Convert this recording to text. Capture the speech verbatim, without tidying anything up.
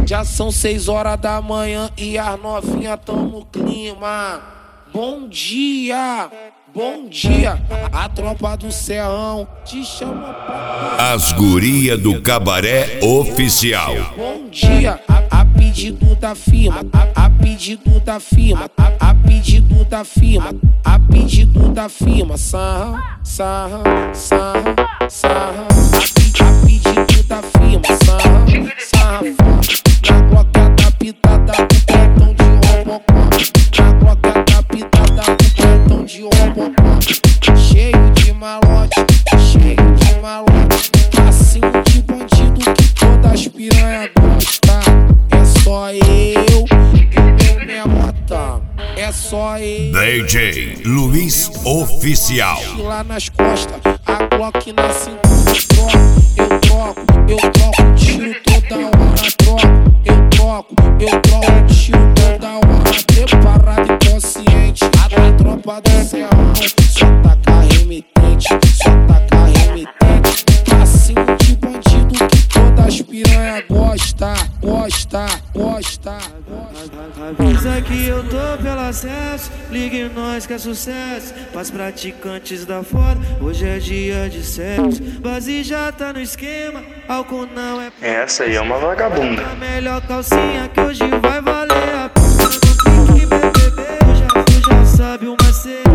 Já são seis horas da manhã e as novinhas tão no clima. Bom dia, bom dia, a tropa do Serrão te chama pra... As guria do Cabaré Oficial. Bom dia, a, a pedido da firma, a, a pedido da firma, a, a pedido da firma, a pedido da firma. Sarra, sarra, sarra, sarra, a, a pedido da firma. Sarra, sarra, na bloca da pitada do cartão de Robocop. Na bloca da pitada do cartão de Robocop. Cheio de malote, cheio de malote. Passinho de bandido que todas as piranha gosta. É só eu e meu memota. É só eu. D J Luiz Oficial. Lá nas costas, a Glock na cintura. Eu troco, eu troco tiro toda hora. Troco, eu troco, eu troco tiro toda hora. Preparado e consciente, a tropa do Serrão. Só taca remetente, só taca remetente. Passinho de bandido que todas as piranha gosta, gosta, gosta. Avisa que eu tô pelo acesso, ligue nós que é sucesso. Pras praticantes da foda, hoje é dia de sexo. Base já tá no esquema, álcool não é... Essa aí é uma vagabunda. A melhor calcinha que hoje vai valer a pena. No pique B B B, já, tu já sabe o macete.